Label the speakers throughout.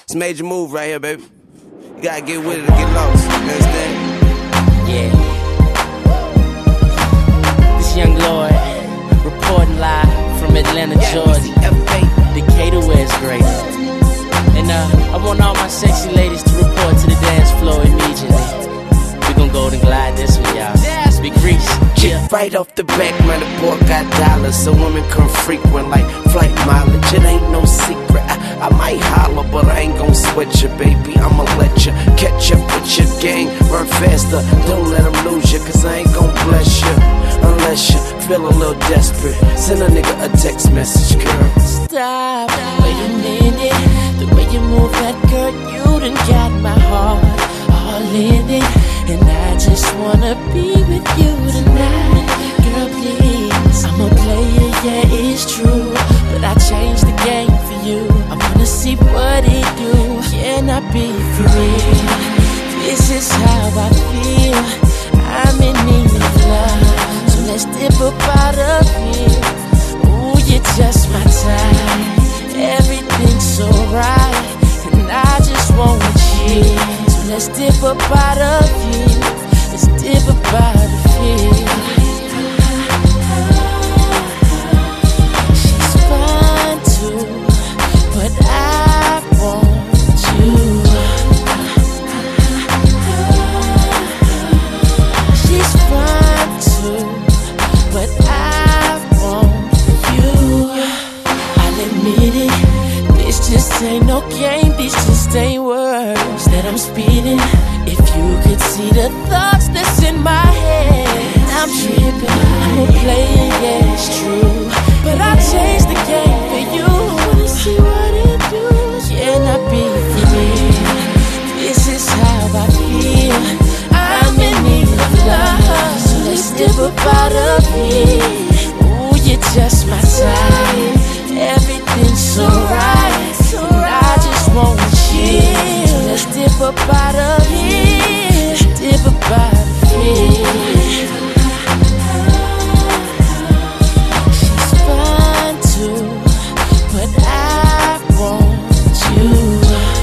Speaker 1: It's a major move right here, baby. You gotta get with it or get lost. You understand?
Speaker 2: Yeah. This young Lord reporting live from Atlanta, Georgia. Decatur, where it's great. And I want all my sexy ladies to report to the dance floor immediately. We gon' golden glide this one, y'all. Big Reese.
Speaker 1: Yeah. Right off the back, man, the boy got dollars, so women come frequent like flight mileage. It ain't no secret. I might holler, but I ain't gon' sweat you, baby. I'ma let you catch up with your gang. Run faster, don't let them lose you, cause I ain't gon' bless you unless you feel a little desperate. Send a nigga a text message, girl.
Speaker 2: Stop, wait a minute. The way you move that girl, you done got my heart all in it. And I just wanna be with you tonight. Girl, please, I'm a player, yeah, it's true, but I changed the game for you. I wanna see what it do. Can I be free? This is how I feel. I'm in need of love, so let's dip up out of here. Ooh, you're just my type. Everything's so right, and I just want you. So let's dip up out of here. Let's dip up out of here. She's fine too, but I want you. She's fine too, but I want you. I'll admit it, this just ain't no game, this just ain't words that I'm speeding. If you could see the thoughts that's in my head, I'm tripping, I'm a player, yeah, it's true, but I changed the game for you. I wanna see what it do. Can I be free? This is how I feel. I'm in need of love, so let's dip up out of here. Ooh, you're just my type. Everything's so right, and I just want you. So let's dip up out of here. Let's dip up out of here. She's fine too, but I want you.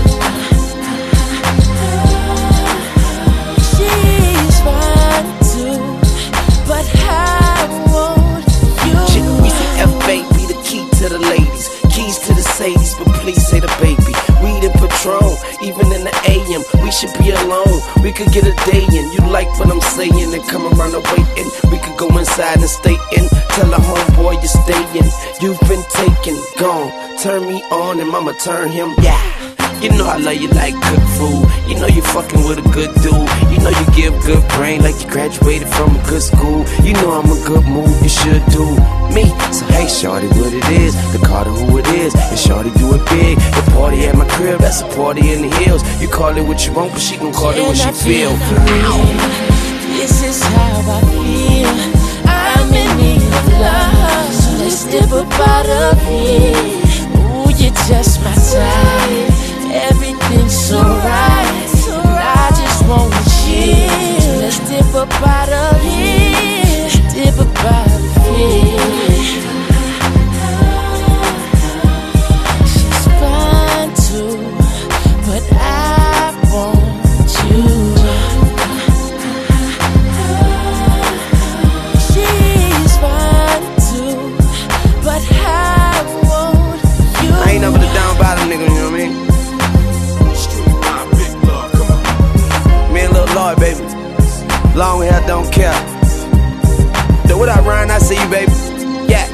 Speaker 2: She's fine too, but I want you.
Speaker 1: We see F, baby, the key to the ladies, keys to the Sadies, but please say the baby. Weed and Patron, even in the AM, we should be alone. We could get a day in. You like what I'm saying and come around and waiting. We could go inside and stay in. Tell a homeboy you're staying. You've been taken, gone. Turn me on and mama turn him. Yeah. You know I love you like good food. You know you fucking with a good dude. You know you give good brain like you graduated from a good school. You know I'm a good move, you should do me. So hey shorty, what it is, the Carter who it is, and shorty do it big. The party at my crib, that's a party in the hills. You call it what you want, but she gon' call it what she feel.
Speaker 2: This is how I feel. I'm in need of love, so let's dip up out of here. Ooh, you're just my type. Everything's so right, and I just want you. So let's dip up out of here. Let's dip up out of here. She's fine too, but I want you. She's fine too, but I want you.
Speaker 1: I ain't never the down bottom nigga, you know what I mean? Me and Lil Lloyd, baby. Long hair, don't care. So what up, Ryan? I see you, baby. Yeah.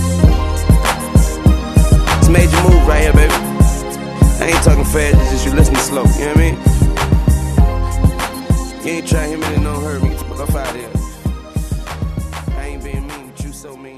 Speaker 1: It's a major move right here, baby. I ain't talking fast, it's just you listening slow, you know what I mean? You ain't trying to hit me, then don't hurt me. Get the fuck off out of here. I ain't being mean, but you so mean.